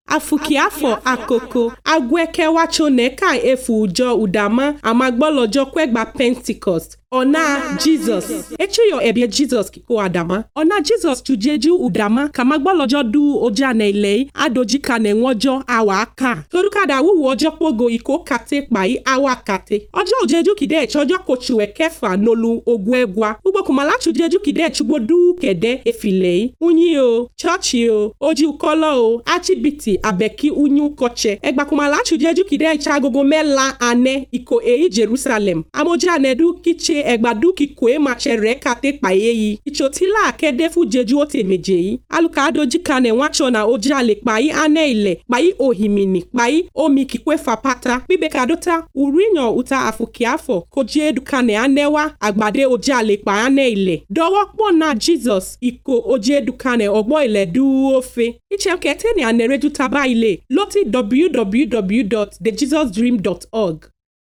afukiafo akoko agwekewacho neka efu ujo udama amagbolojo kwegba Pentecost ona Jesus echuyo ebie Jesus kiko adama ona Jesus tujeju udama kamagbolojo du ojane ilei adojika ne nwojo awaka torukada wu ojo pogo iko kate pai awakate ojo ojeju kide chojo kochuwe kefa nolu ogwegwa ugbo kumala tujeju kide chugbodu kede efilei unyi o church o oji ukolo o achibiti abeki unyu koche egba kumala tujeju kide chagogo mela ane iko Jerusalem amoja nedu kiche egbadu kikwe machere kate payeyi ichotila akede fu jeju otemejeyi aluka adojika ne wacho na ojale pai ane ile pai ohimini pai omi kikwe fapata bibekadota urinyo uta afukiafo koje dukane anewa agbade ojale pai ane ile dowopo na Jesus iko oje dukane ogbo ile du ofe ichemkete ni anereju taba ile loti www.thejesusdream.org